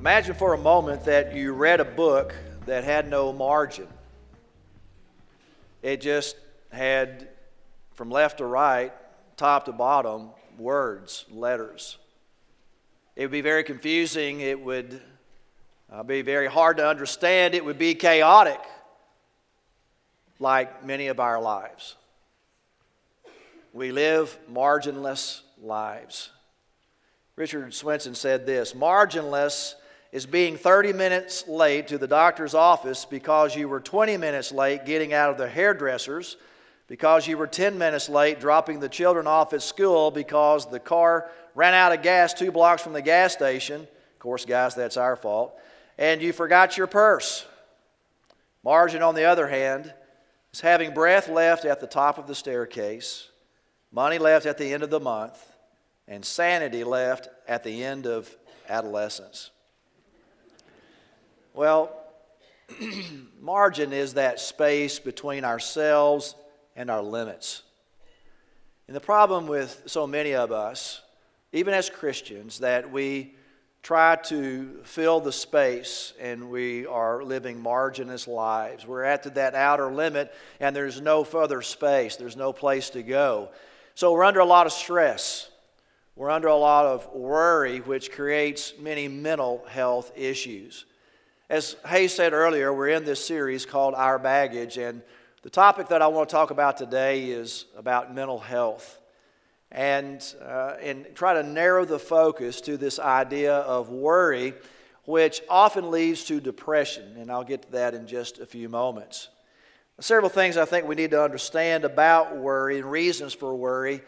Imagine for a moment that you read a book that had no margin. It just had, from left to right, top to bottom, words, letters. It would be very confusing. It would be very hard to understand. It would be chaotic, like many of our lives. We live marginless lives. Richard Swenson said this: marginless is being 30 minutes late to the doctor's office because you were 20 minutes late getting out of the hairdresser's, because you were 10 minutes late dropping the children off at school because the car ran out of gas 2 blocks from the gas station. Of course, guys, that's our fault. And you forgot your purse. Margin, on the other hand, is having breath left at the top of the staircase, money left at the end of the month, and sanity left at the end of adolescence. Well, margin is that space between ourselves and our limits. And the problem with so many of us, even as Christians, that we try to fill the space and we are living marginless lives. We're at that outer limit and there's no further space. There's no place to go. So we're under a lot of stress. We're under a lot of worry, which creates many mental health issues. As Hayes said earlier, we're in this series called Our Baggage, and the topic that I want to talk about today is about mental health and try to narrow the focus to this idea of worry, which often leads to depression, and I'll get to that in just a few moments. Several things I think we need to understand about worry and reasons for worry.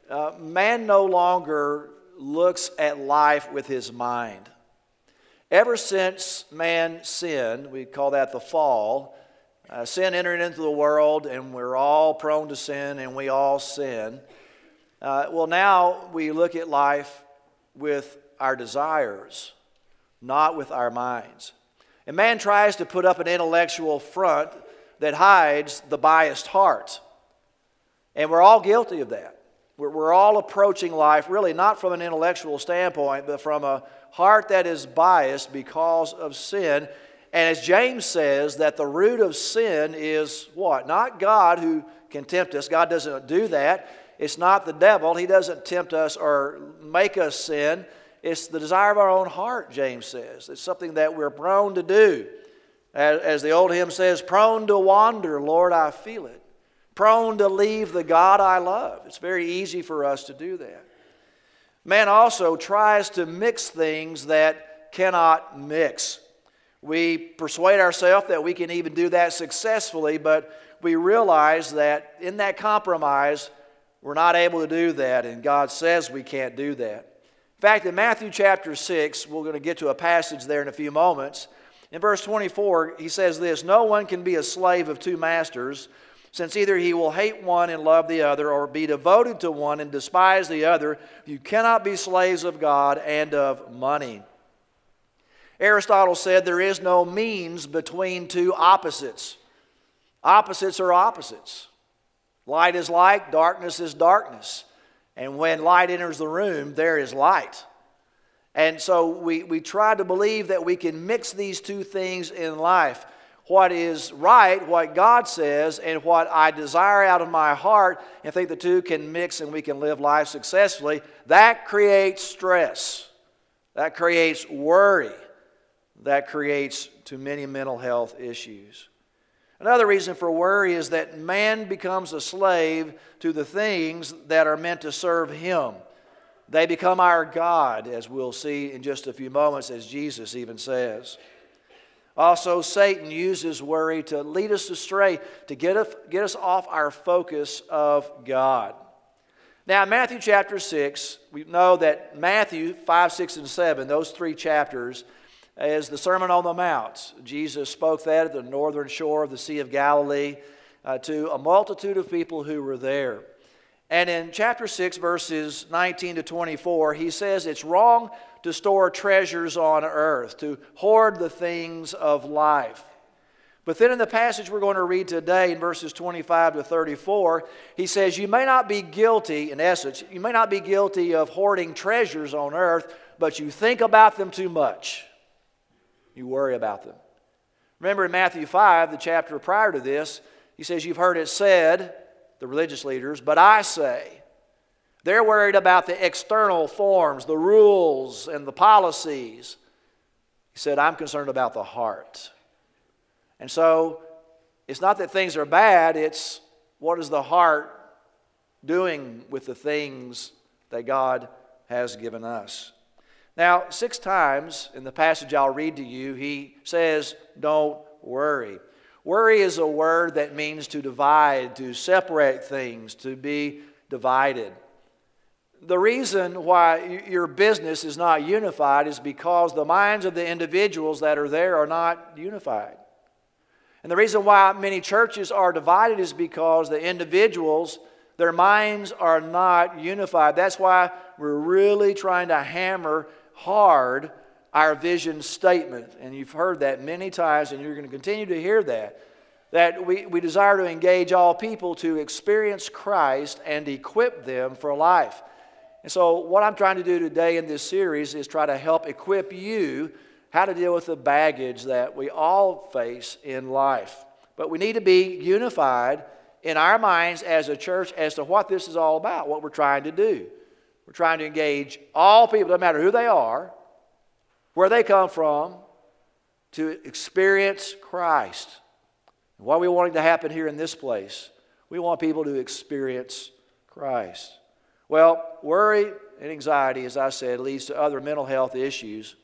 Man no longer looks at life with his mind. Ever since man sinned, we call that the fall, sin entered into the world and we're all prone to sin and we all sin. Well, now we look at life with our desires, not with our minds. And man tries to put up an intellectual front that hides the biased heart. And we're all guilty of that. We're all approaching life really not from an intellectual standpoint, but from a heart that is biased because of sin. And as James says, that the root of sin is what? Not God who can tempt us. God doesn't do that. It's not the devil. He doesn't tempt us or make us sin. It's the desire of our own heart, James says. It's something that we're prone to do. As the old hymn says, prone to wander, Lord, I feel it. Prone to leave the God I love. It's very easy for us to do that. Man also tries to mix things that cannot mix. We persuade ourselves that we can even do that successfully, but we realize that in that compromise, we're not able to do that, and God says we can't do that. In fact, in Matthew chapter 6, we're going to get to a passage there in a few moments. In verse 24, he says this: no one can be a slave of 2 masters, since either he will hate one and love the other, or be devoted to one and despise the other. You cannot be slaves of God and of money. Aristotle said there is no means between 2 opposites. Opposites are opposites. Light is light, darkness is darkness. And when light enters the room, there is light. And so we try to believe that we can mix these 2 things in life. What is right, what God says, and what I desire out of my heart, and think the 2 can mix and we can live life successfully. That creates stress. That creates worry. That creates too many mental health issues. Another reason for worry is that man becomes a slave to the things that are meant to serve him. They become our God, as we'll see in just a few moments, as Jesus even says. Also, Satan uses worry to lead us astray, to get us off our focus of God. Now, in Matthew chapter 6, we know that Matthew 5, 6, and 7, those 3 chapters, is the Sermon on the Mount. Jesus spoke that at the northern shore of the Sea of Galilee to a multitude of people who were there. And in chapter 6, verses 19 to 24, he says it's wrong to store treasures on earth, to hoard the things of life. But then in the passage we're going to read today in verses 25 to 34, he says you may not be guilty, in essence, you may not be guilty of hoarding treasures on earth, but you think about them too much. You worry about them. Remember in Matthew 5, the chapter prior to this, he says, you've heard it said, the religious leaders, but I say. They're worried about the external forms, the rules and the policies. He said, I'm concerned about the heart. And so, it's not that things are bad, it's what is the heart doing with the things that God has given us. Now, 6 times in the passage I'll read to you, he says, don't worry. Worry is a word that means to divide, to separate things, to be divided. The reason why your business is not unified is because the minds of the individuals that are there are not unified. And the reason why many churches are divided is because the individuals, their minds are not unified. That's why we're really trying to hammer hard our vision statement. And you've heard that many times, and you're going to continue to hear that we desire to engage all people to experience Christ and equip them for life. And so what I'm trying to do today in this series is try to help equip you how to deal with the baggage that we all face in life. But we need to be unified in our minds as a church as to what this is all about, what we're trying to do. We're trying to engage all people, no matter who they are, where they come from, to experience Christ. And what we want to happen here in this place, we want people to experience Christ. Well, worry and anxiety, as I said, leads to other mental health issues,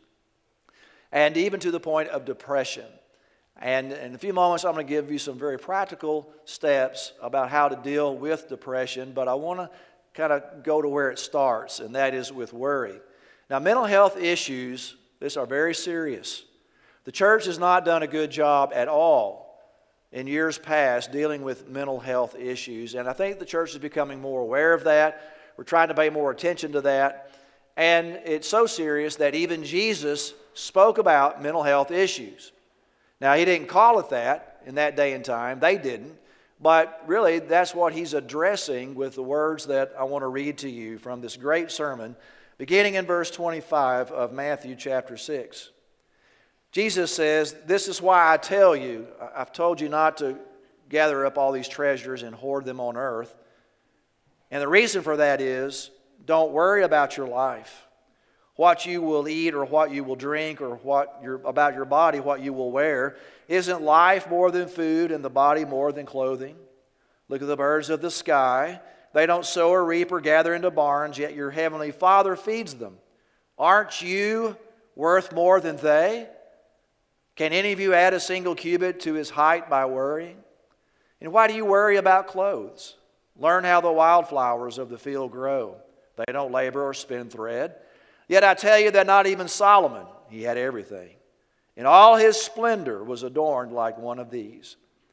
and even to the point of depression. And in a few moments, I'm going to give you some very practical steps about how to deal with depression, but I want to kind of go to where it starts, and that is with worry. Now, mental health issues, these are very serious. The church has not done a good job at all in years past dealing with mental health issues, and I think the church is becoming more aware of that. We're trying to pay more attention to that, and it's so serious that even Jesus spoke about mental health issues. Now, he didn't call it that in that day and time. They didn't. But really, that's what he's addressing with the words that I want to read to you from this great sermon, beginning in verse 25 of Matthew chapter 6. Jesus says, this is why I tell you, I've told you not to gather up all these treasures and hoard them on earth. And the reason for that is, don't worry about your life, what you will eat or what you will drink, or about your body, what you will wear. Isn't life more than food and the body more than clothing? Look at the birds of the sky. They don't sow or reap or gather into barns, yet your heavenly Father feeds them. Aren't you worth more than they? Can any of you add a single cubit to his height by worrying? And why do you worry about clothes? Learn how the wildflowers of the field grow. They don't labor or spin thread. Yet I tell you that not even Solomon, he had everything, in all his splendor was adorned like one of these.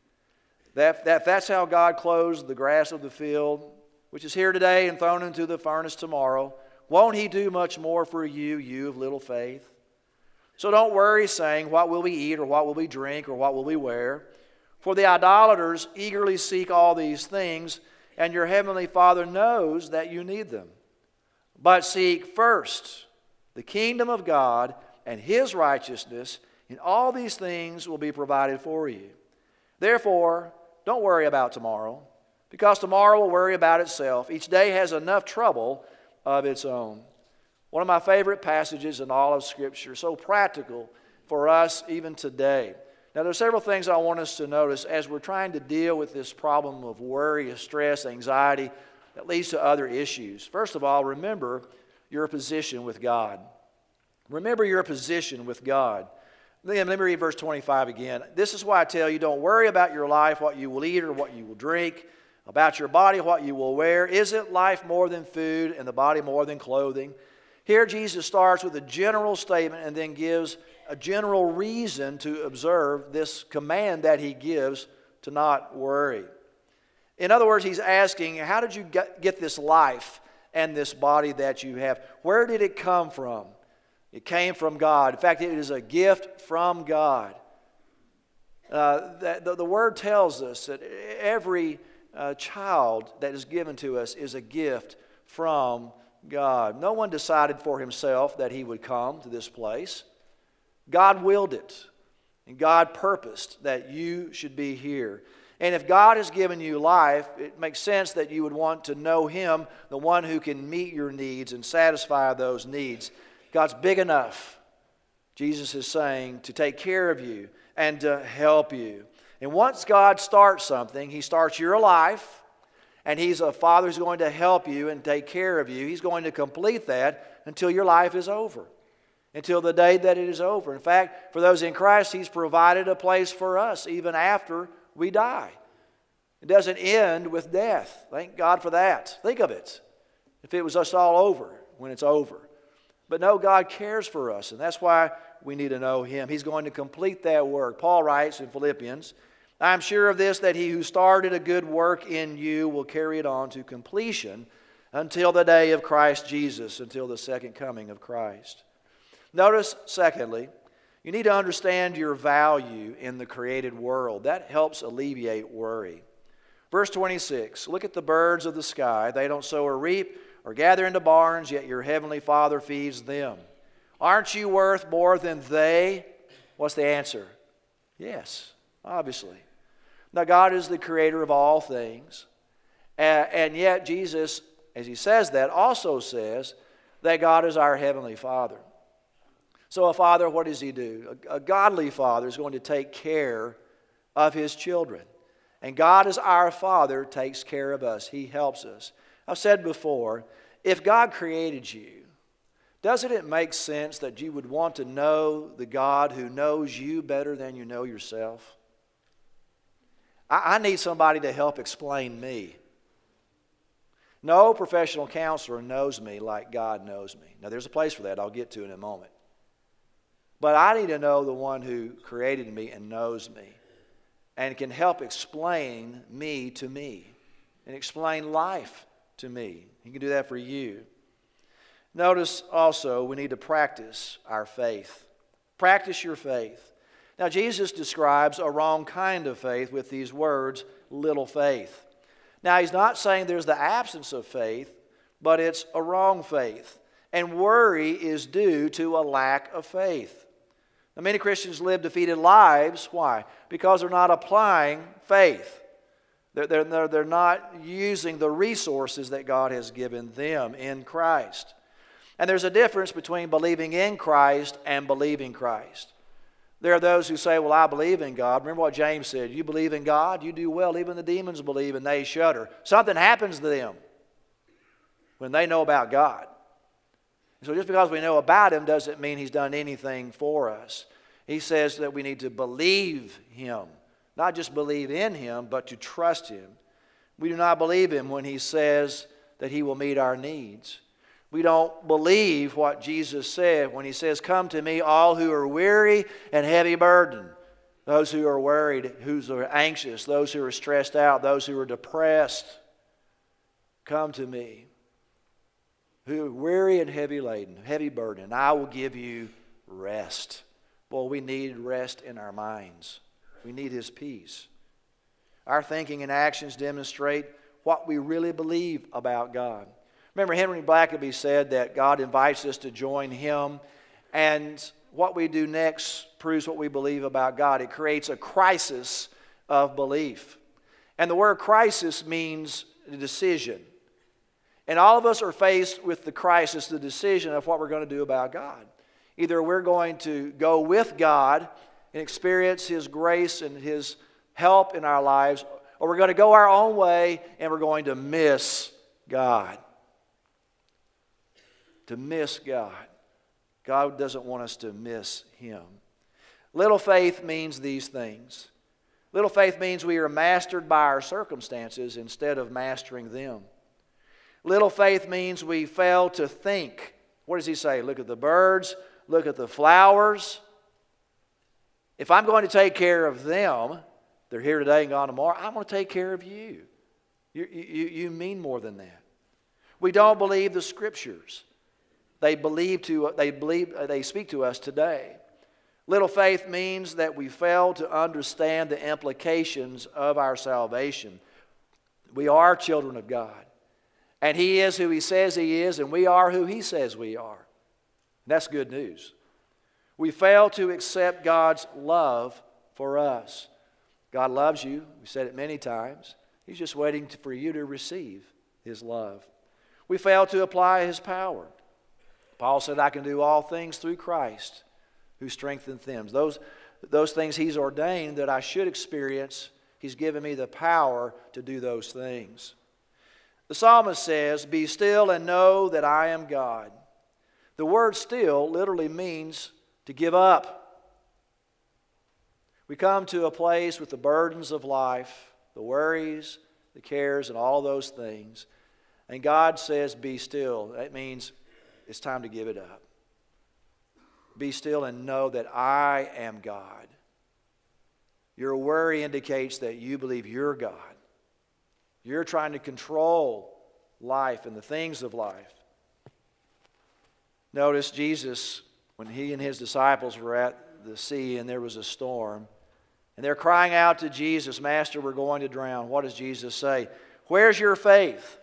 That's how God clothes the grass of the field, which is here today and thrown into the furnace tomorrow. Won't he do much more for you, you of little faith? So don't worry, saying, what will we eat, or what will we drink, or what will we wear? For the idolaters eagerly seek all these things, and your heavenly Father knows that you need them. But seek first the kingdom of God and his righteousness, and all these things will be provided for you. Therefore, don't worry about tomorrow, because tomorrow will worry about itself. Each day has enough trouble of its own. One of my favorite passages in all of Scripture, so practical for us even today. Now, there are several things I want us to notice as we're trying to deal with this problem of worry, stress, anxiety that leads to other issues. First of all, remember your position with God. Remember your position with God. Let me read verse 25 again. This is why I tell you, don't worry about your life, what you will eat or what you will drink, about your body, what you will wear. Isn't life more than food and the body more than clothing? Here Jesus starts with a general statement and then gives a general reason to observe this command that he gives to not worry. In other words, he's asking, how did you get this life and this body that you have? Where did it come from? It came from God. In fact, it is a gift from God. The Word tells us that every child that is given to us is a gift from God. No one decided for himself that he would come to this place. God willed it, and God purposed that you should be here. And if God has given you life, it makes sense that you would want to know Him, the one who can meet your needs and satisfy those needs. God's big enough, Jesus is saying, to take care of you and to help you. And once God starts something, He starts your life, and He's a Father who's going to help you and take care of you. He's going to complete that until your life is over, until the day that it is over. In fact, for those in Christ, He's provided a place for us even after we die. It doesn't end with death. Thank God for that. Think of it. If it was just all over when it's over. But no, God cares for us, and that's why we need to know Him. He's going to complete that work. Paul writes in Philippians, I am sure of this, that He who started a good work in you will carry it on to completion until the day of Christ Jesus, until the second coming of Christ. Notice, secondly, you need to understand your value in the created world. That helps alleviate worry. Verse 26, look at the birds of the sky. They don't sow or reap or gather into barns, yet your heavenly Father feeds them. Aren't you worth more than they? What's the answer? Yes, obviously. Now, God is the creator of all things. And yet Jesus, as He says that, also says that God is our heavenly Father. So a father, what does he do? A godly father is going to take care of his children. And God as our Father takes care of us. He helps us. I've said before, if God created you, doesn't it make sense that you would want to know the God who knows you better than you know yourself? I need somebody to help explain me. No professional counselor knows me like God knows me. Now, there's a place for that I'll get to in a moment. But I need to know the one who created me and knows me and can help explain me to me and explain life to me. He can do that for you. Notice also we need to practice our faith. Practice your faith. Now, Jesus describes a wrong kind of faith with these words, little faith. Now, He's not saying there's the absence of faith, but it's a wrong faith. And worry is due to a lack of faith. Now, many Christians live defeated lives. Why? Because they're not applying faith. They're not using the resources that God has given them in Christ. And there's a difference between believing in Christ and believing Christ. There are those who say, well, I believe in God. Remember what James said, you believe in God, you do well. Even the demons believe and they shudder. Something happens to them when they know about God. So just because we know about Him doesn't mean He's done anything for us. He says that we need to believe Him. Not just believe in Him, but to trust Him. We do not believe Him when He says that He will meet our needs. We don't believe what Jesus said when He says, come to me all who are weary and heavy burdened. Those who are worried, who are anxious, those who are stressed out, those who are depressed. Come to me. Who are weary and heavy laden, heavy burden, I will give you rest. Boy, we need rest in our minds. We need His peace. Our thinking and actions demonstrate what we really believe about God. Remember, Henry Blackaby said that God invites us to join Him, and what we do next proves what we believe about God. It creates a crisis of belief. And the word crisis means a decision. And all of us are faced with the crisis, the decision of what we're going to do about God. Either we're going to go with God and experience His grace and His help in our lives, or we're going to go our own way and we're going to miss God. To miss God. God doesn't want us to miss Him. Little faith means these things. Little faith means we are mastered by our circumstances instead of mastering them. Little faith means we fail to think. What does He say? Look at the birds, look at the flowers. If I'm going to take care of them, they're here today and gone tomorrow, I'm going to take care of you. You mean more than that. We don't believe the Scriptures. They speak to us today. Little faith means that we fail to understand the implications of our salvation. We are children of God. And He is who He says He is, and we are who He says we are. That's good news. We fail to accept God's love for us. God loves you. We've said it many times. He's just waiting for you to receive His love. We fail to apply His power. Paul said, I can do all things through Christ who strengthens them. Those things He's ordained that I should experience, He's given me the power to do those things. The psalmist says, be still and know that I am God. The word still literally means to give up. We come to a place with the burdens of life, the worries, the cares, and all those things. And God says, be still. That means it's time to give it up. Be still and know that I am God. Your worry indicates that you believe you're God. You're trying to control life and the things of life. Notice Jesus, when He and His disciples were at the sea and there was a storm, and they're crying out to Jesus, Master, we're going to drown. What does Jesus say? Where's your faith?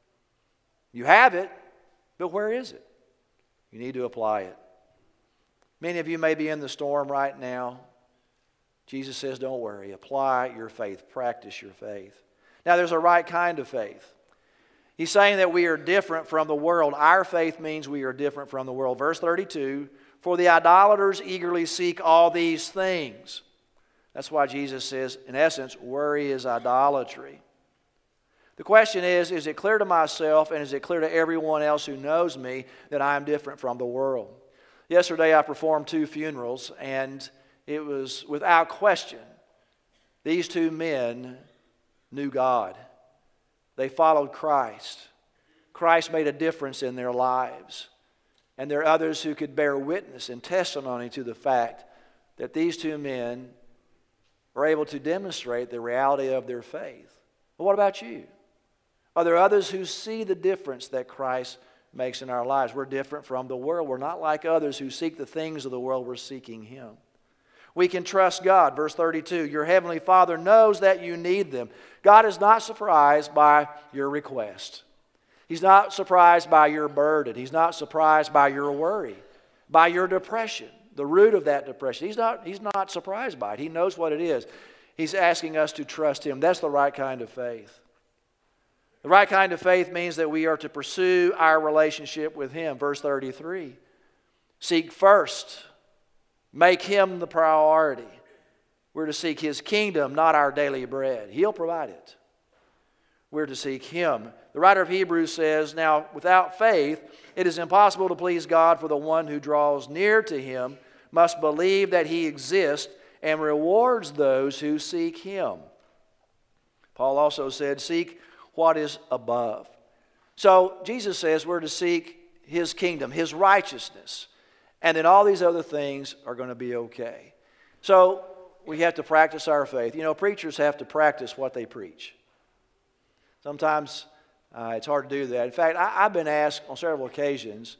You have it, but where is it? You need to apply it. Many of you may be in the storm right now. Jesus says, don't worry. Apply your faith. Practice your faith. Now, there's a right kind of faith. He's saying that we are different from the world. Our faith means we are different from the world. Verse 32, for the idolaters eagerly seek all these things. That's why Jesus says, in essence, worry is idolatry. The question is it clear to myself and is it clear to everyone else who knows me that I am different from the world? Yesterday I performed 2 funerals, and it was without question these 2 men knew God. They followed Christ. Christ made a difference in their lives. And there are others who could bear witness and testimony to the fact that these 2 men are able to demonstrate the reality of their faith. Well, what about you? Are there others who see the difference that Christ makes in our lives? We're different from the world. We're not like others who seek the things of the world. We're seeking Him. We can trust God. Verse 32, your heavenly Father knows that you need them. God is not surprised by your request. He's not surprised by your burden. He's not surprised by your worry, by your depression, the root of that depression. He's not surprised by it. He knows what it is. He's asking us to trust Him. That's the right kind of faith. The right kind of faith means that we are to pursue our relationship with Him. Verse 33, seek first. Make Him the priority. We're to seek His kingdom, not our daily bread. He'll provide it. We're to seek Him. The writer of Hebrews says, now without faith, it is impossible to please God, for the one who draws near to Him must believe that He exists and rewards those who seek Him. Paul also said, seek what is above. So Jesus says we're to seek His kingdom, His righteousness. And then all these other things are going to be okay. So we have to practice our faith. You know, preachers have to practice what they preach. Sometimes it's hard to do that. In fact, I've been asked on several occasions,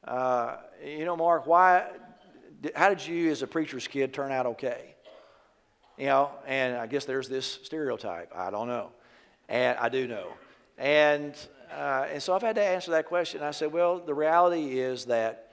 Mark, how did you as a preacher's kid turn out okay? You know, and I guess there's this stereotype. I don't know. And I do know. And so I've had to answer that question. I said, well, the reality is that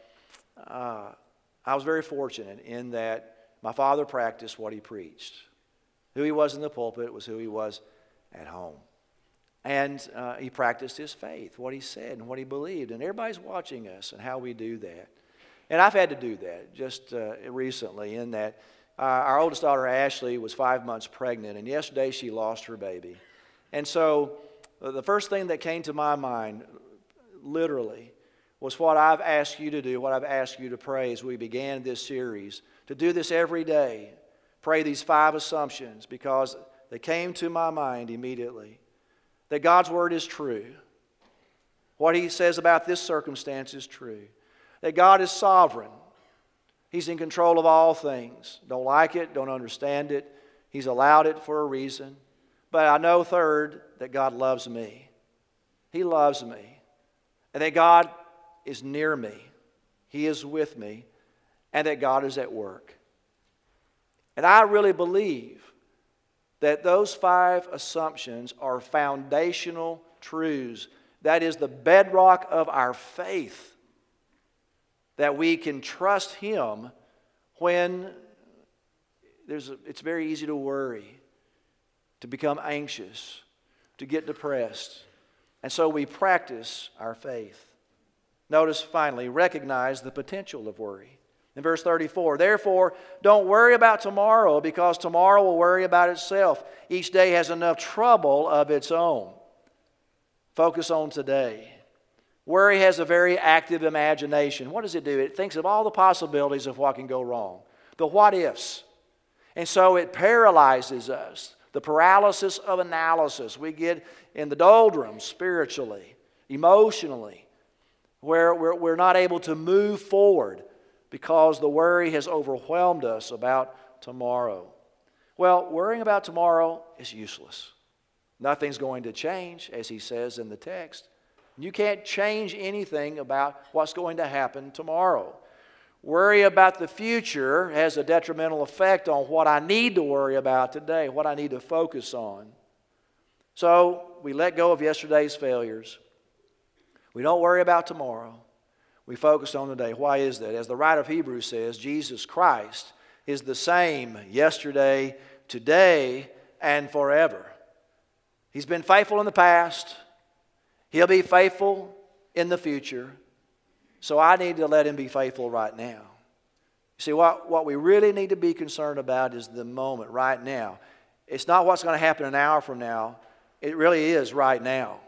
I was very fortunate in that my father practiced what he preached. Who he was in the pulpit was who he was at home. And he practiced his faith, what he said and what he believed. And everybody's watching us and how we do that. And I've had to do that just recently in that our oldest daughter, Ashley, was 5 months pregnant. And yesterday she lost her baby. And so the first thing that came to my mind, literally, was what I've asked you to do, what I've asked you to pray as we began this series, to do this every day. Pray these 5 assumptions because they came to my mind immediately. That God's Word is true. What He says about this circumstance is true. That God is sovereign. He's in control of all things. Don't like it, don't understand it. He's allowed it for a reason. But I know, third, that God loves me. He loves me. And that God is near me. He is with me. And that God is at work. And I really believe that those 5 assumptions are foundational truths. That is the bedrock of our faith. That we can trust Him when it's very easy to worry, to become anxious, to get depressed. And so we practice our faith. Notice finally, recognize the potential of worry. In verse 34, therefore, don't worry about tomorrow, because tomorrow will worry about itself. Each day has enough trouble of its own. Focus on today. Worry has a very active imagination. What does it do? It thinks of all the possibilities of what can go wrong, the what ifs. And so it paralyzes us. The paralysis of analysis. We get in the doldrums spiritually, emotionally, where we're not able to move forward because the worry has overwhelmed us about tomorrow. Well, worrying about tomorrow is useless. Nothing's going to change, as he says in the text. You can't change anything about what's going to happen tomorrow. Worry about the future has a detrimental effect on what I need to worry about today, what I need to focus on. So we let go of yesterday's failures. We don't worry about tomorrow. We focus on today. Why is that? As the writer of Hebrews says, Jesus Christ is the same yesterday, today, and forever. He's been faithful in the past. He'll be faithful in the future. So I need to let Him be faithful right now. You see, what we really need to be concerned about is the moment, right now. It's not what's going to happen an hour from now. It really is right now.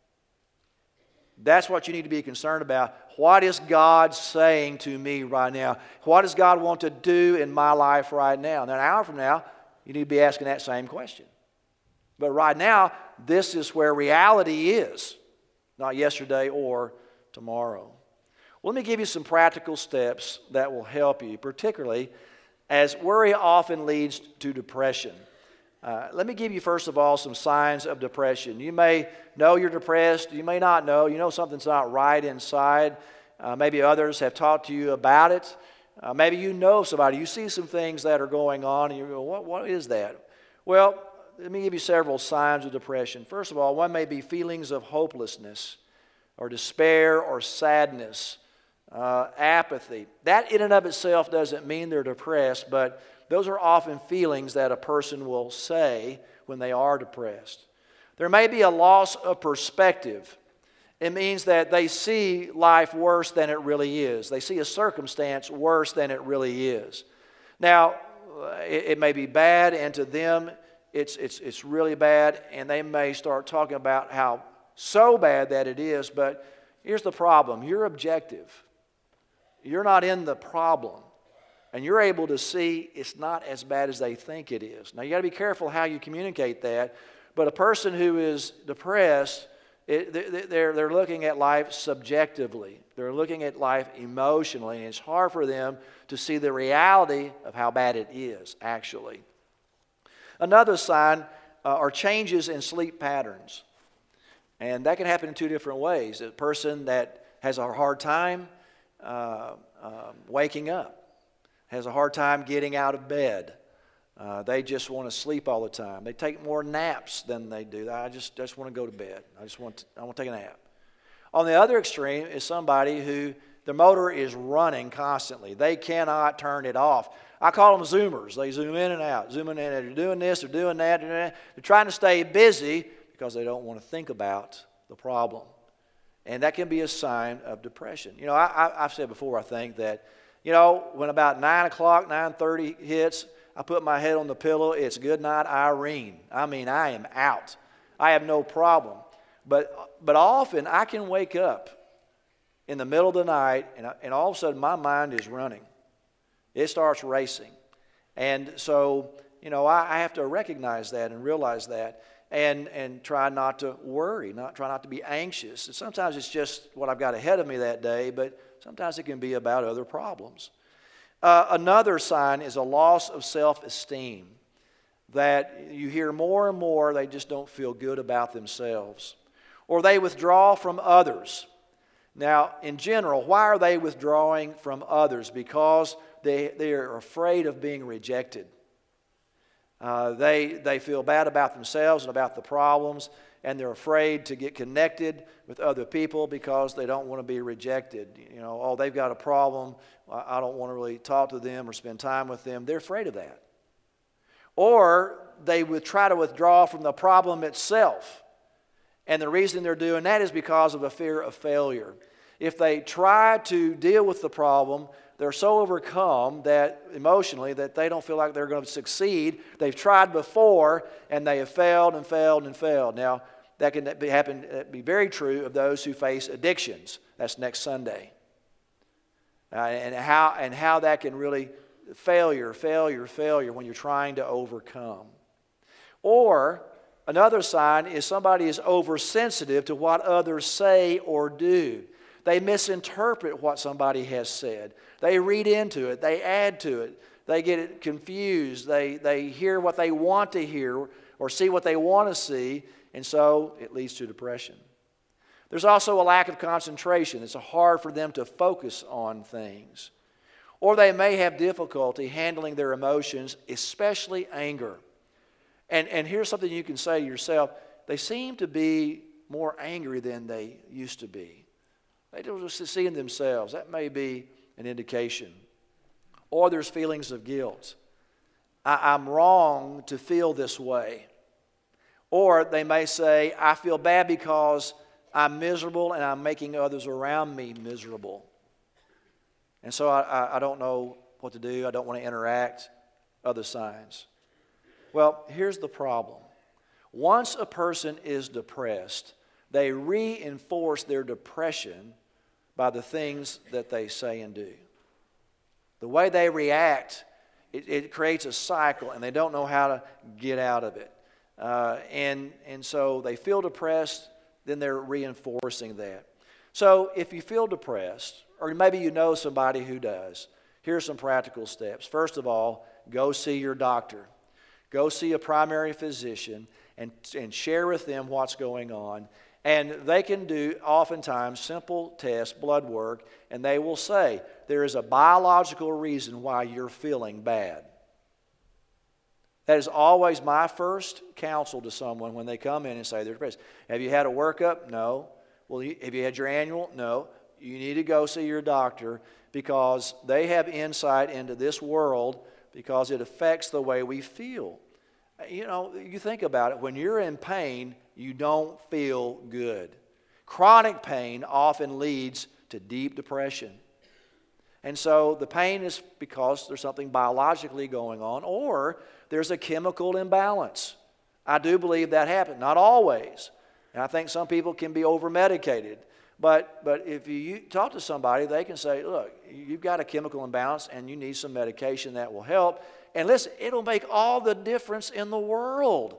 That's what you need to be concerned about. What is God saying to me right now? What does God want to do in my life right now? And an hour from now, you need to be asking that same question. But right now, this is where reality is, not yesterday or tomorrow. Well, let me give you some practical steps that will help you, particularly as worry often leads to depression. Let me give you, first of all, some signs of depression. You may know you're depressed. You may not know. You know something's not right inside. Maybe others have talked to you about it. Maybe you know somebody. You see some things that are going on, and you go, what is that? Well, let me give you several signs of depression. First of all, one may be feelings of hopelessness or despair or sadness, apathy. That in and of itself doesn't mean they're depressed, but those are often feelings that a person will say when they are depressed. There may be a loss of perspective. It means that they see life worse than it really is. They see a circumstance worse than it really is. Now, it may be bad, and to them, it's really bad, and they may start talking about how so bad that it is, but here's the problem. You're objective. You're not in the problem. And you're able to see it's not as bad as they think it is. Now, you got to be careful how you communicate that. But a person who is depressed, they're looking at life subjectively. They're looking at life emotionally. And it's hard for them to see the reality of how bad it is, actually. Another sign are changes in sleep patterns. And that can happen in two different ways. A person that has a hard time waking up, has a hard time getting out of bed. They just want to sleep all the time. They take more naps than they do. I just want to go to bed. I want to take a nap. On the other extreme is somebody who the motor is running constantly. They cannot turn it off. I call them zoomers. They zoom in and out, zooming in. They're doing this, they're doing that, they're doing that. They're trying to stay busy because they don't want to think about the problem. And that can be a sign of depression. You know, I've said before, I think that, you know, when about 9 o'clock, 9:30 hits, I put my head on the pillow. It's good night, Irene. I mean, I am out. I have no problem. But often I can wake up in the middle of the night, and all of a sudden my mind is running. It starts racing. And so, you know, I have to recognize that and realize that and try not to worry, try not to be anxious. And sometimes it's just what I've got ahead of me that day, but sometimes it can be about other problems. Another sign is a loss of self-esteem, that you hear more and more they just don't feel good about themselves. Or they withdraw from others. Now, in general, why are they withdrawing from others? Because they are afraid of being rejected. They feel bad about themselves and about the problems, and they're afraid to get connected with other people because they don't want to be rejected. Oh, they've got a problem. I don't want to really talk to them or spend time with them. They're afraid of that. Or they would try to withdraw from the problem itself. And the reason they're doing that is because of a fear of failure. If they try to deal with the problem, they're so overcome that emotionally that they don't feel like they're going to succeed. They've tried before and they have failed and failed and failed. Now, that can be very true of those who face addictions. That's next Sunday. And how that can really failure when you're trying to overcome. Or another sign is somebody is oversensitive to what others say or do. They misinterpret what somebody has said. They read into it. They add to it. They get it confused. They hear what they want to hear or see what they want to see, and so it leads to depression. There's also a lack of concentration. It's hard for them to focus on things. Or they may have difficulty handling their emotions, especially anger. And here's something you can say to yourself. They seem to be more angry than they used to be. They don't just see in themselves. That may be an indication. Or there's feelings of guilt. I'm wrong to feel this way. Or they may say, I feel bad because I'm miserable and I'm making others around me miserable. And so I don't know what to do. I don't want to interact. Other signs. Well, here's the problem. Once a person is depressed, they reinforce their depression by the things that they say and do. The way they react, it creates a cycle, and they don't know how to get out of it. And so they feel depressed, then they're reinforcing that. So if you feel depressed, or maybe you know somebody who does, here are some practical steps. First of all, go see your doctor. Go see a primary physician and share with them what's going on. And they can do oftentimes simple tests, blood work, and they will say, there is a biological reason why you're feeling bad. That is always my first counsel to someone when they come in and say they're depressed. Have you had a workup? No. Well, have you had your annual? No. You need to go see your doctor because they have insight into this world because it affects the way we feel. You think about it. When you're in pain, you don't feel good. Chronic pain often leads to deep depression. And so the pain is because there's something biologically going on, or there's a chemical imbalance. I do believe that happens. Not always. And I think some people can be over-medicated. But if you talk to somebody, they can say, look, you've got a chemical imbalance and you need some medication that will help. And listen, it'll make all the difference in the world.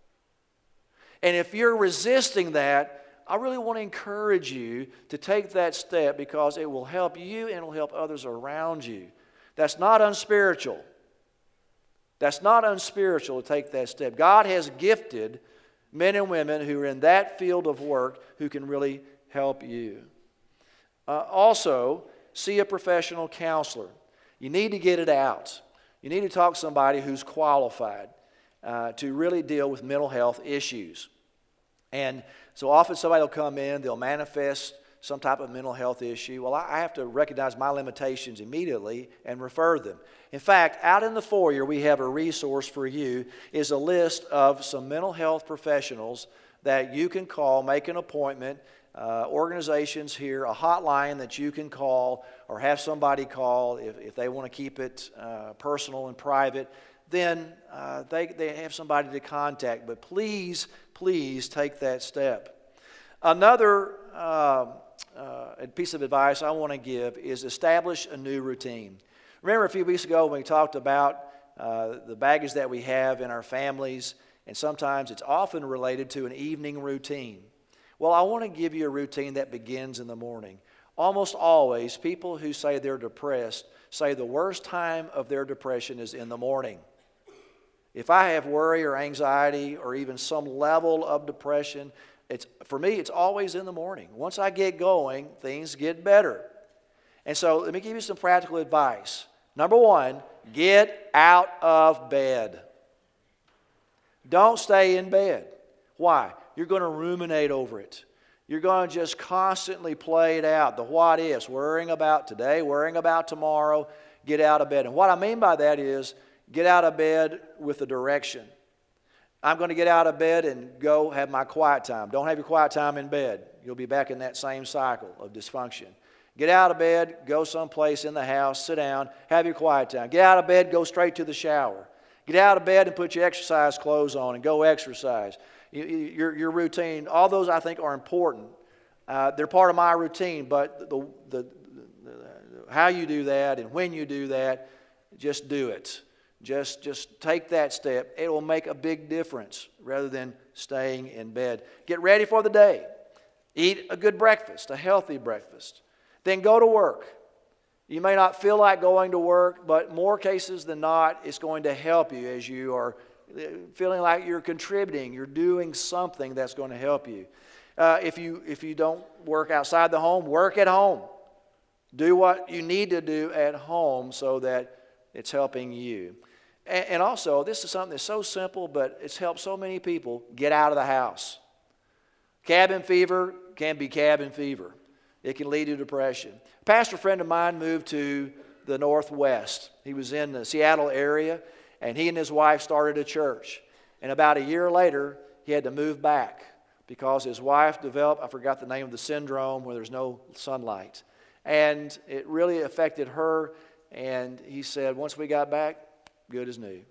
And if you're resisting that, I really want to encourage you to take that step because it will help you and it will help others around you. That's not unspiritual. That's not unspiritual to take that step. God has gifted men and women who are in that field of work who can really help you. Also, see a professional counselor. You need to get it out. You need to talk to somebody who's qualified to really deal with mental health issues. And so often somebody will come in, they'll manifest some type of mental health issue. Well, I have to recognize my limitations immediately and refer them. In fact, out in the foyer, we have a resource for you, is a list of some mental health professionals that you can call, make an appointment, organizations here, a hotline that you can call or have somebody call if they want to keep it personal and private, then they have somebody to contact. But please take that step. Another piece of advice I want to give is establish a new routine. Remember a few weeks ago when we talked about the baggage that we have in our families, and sometimes it's often related to an evening routine. Well, I want to give you a routine that begins in the morning. Almost always, people who say they're depressed say the worst time of their depression is in the morning. If I have worry or anxiety or even some level of depression, for me, it's always in the morning. Once I get going, things get better. And so let me give you some practical advice. Number one, get out of bed. Don't stay in bed. Why? You're going to ruminate over it. You're going to just constantly play it out. The what ifs, worrying about today, worrying about tomorrow. Get out of bed. And what I mean by that is get out of bed with a direction. I'm going to get out of bed and go have my quiet time. Don't have your quiet time in bed. You'll be back in that same cycle of dysfunction. Get out of bed, go someplace in the house, sit down, have your quiet time. Get out of bed, go straight to the shower. Get out of bed and put your exercise clothes on and go exercise. Your routine, all those I think are important. They're part of my routine, but how you do that and when you do that, just do it. Just take that step. It will make a big difference rather than staying in bed. Get ready for the day. Eat a good breakfast, a healthy breakfast. Then go to work. You may not feel like going to work, but more cases than not, it's going to help you as you are feeling like you're contributing. You're doing something that's going to help you. If you don't work outside the home, work at home. Do what you need to do at home so that it's helping you. And also, this is something that's so simple, but it's helped so many people get out of the house. Cabin fever can be cabin fever. It can lead to depression. A pastor friend of mine moved to the Northwest. He was in the Seattle area, and he and his wife started a church. And about a year later, he had to move back because his wife developed, I forgot the name of the syndrome, where there's no sunlight. And it really affected her, and he said, once we got back, good as new.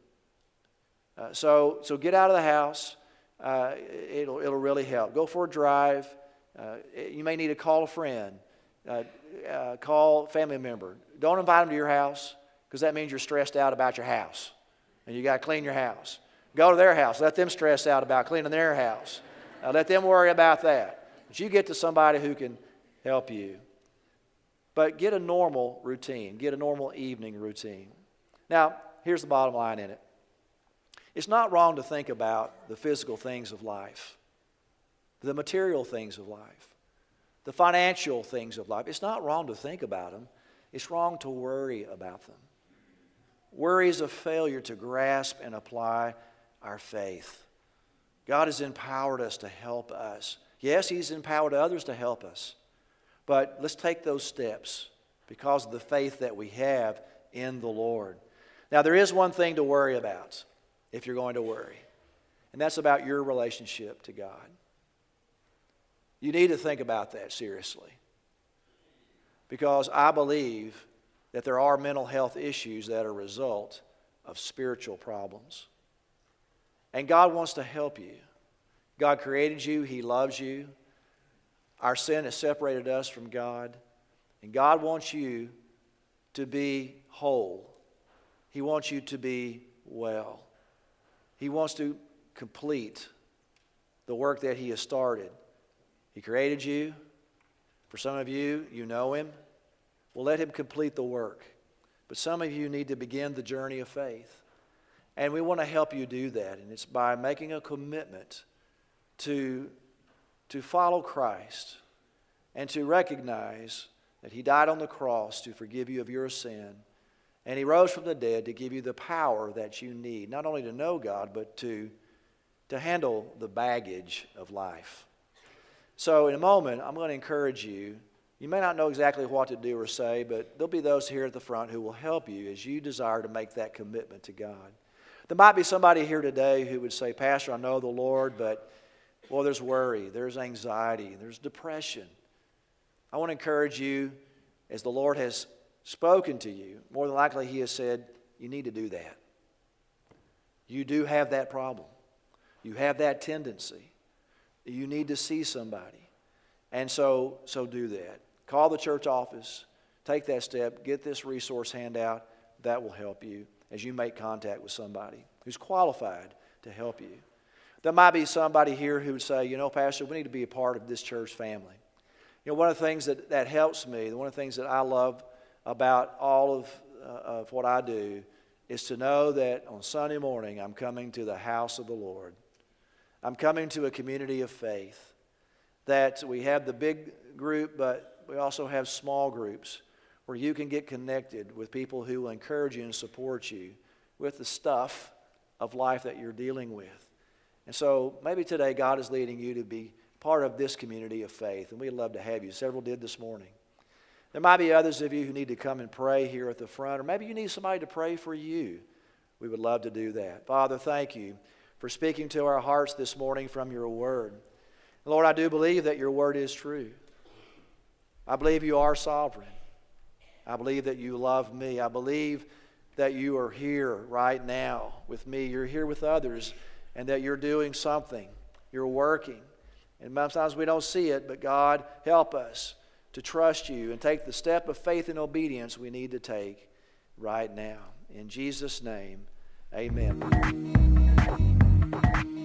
So get out of the house. It'll really help. Go for a drive. You may need to call a friend, call a family member. Don't invite them to your house because that means you're stressed out about your house and you got to clean your house. Go to their house. Let them stress out about cleaning their house. Let them worry about that. But you get to somebody who can help you. But get a normal routine. Get a normal evening routine. Now, here's the bottom line in it. It's not wrong to think about the physical things of life, the material things of life, the financial things of life. It's not wrong to think about them. It's wrong to worry about them. Worry is a failure to grasp and apply our faith. God has empowered us to help us. Yes, He's empowered others to help us. But let's take those steps because of the faith that we have in the Lord. Now, there is one thing to worry about if you're going to worry, and that's about your relationship to God. You need to think about that seriously because I believe that there are mental health issues that are a result of spiritual problems. And God wants to help you. God created you. He loves you. Our sin has separated us from God. And God wants you to be whole. He wants you to be well. He wants to complete the work that He has started. He created you. For some of you, you know Him. Well, let Him complete the work. But some of you need to begin the journey of faith. And we want to help you do that. And it's by making a commitment to follow Christ and to recognize that He died on the cross to forgive you of your sin. And He rose from the dead to give you the power that you need, not only to know God, but to handle the baggage of life. So in a moment, I'm going to encourage you. You may not know exactly what to do or say, but there'll be those here at the front who will help you as you desire to make that commitment to God. There might be somebody here today who would say, Pastor, I know the Lord, but well, there's worry, there's anxiety, there's depression. I want to encourage you, as the Lord has spoken to you, more than likely He has said, you need to do that. You do have that problem. You have that tendency. You need to see somebody. And so do that. Call the church office. Take that step. Get this resource handout. That will help you as you make contact with somebody who's qualified to help you. There might be somebody here who would say, Pastor, we need to be a part of this church family. One of the things that helps me, one of the things that I love about all of what I do is to know that on Sunday morning I'm coming to the house of the Lord. I'm coming to a community of faith, that we have the big group, but we also have small groups where you can get connected with people who will encourage you and support you with the stuff of life that you're dealing with. And so maybe today God is leading you to be part of this community of faith, and we'd love to have you. Several did this morning. There might be others of you who need to come and pray here at the front, or maybe you need somebody to pray for you. We would love to do that. Father, thank you for speaking to our hearts this morning from your word. Lord, I do believe that your word is true. I believe you are sovereign. I believe that you love me. I believe that you are here right now with me. You're here with others, and that you're doing something. You're working. And sometimes we don't see it, but God, help us to trust you and take the step of faith and obedience we need to take right now. In Jesus' name, amen.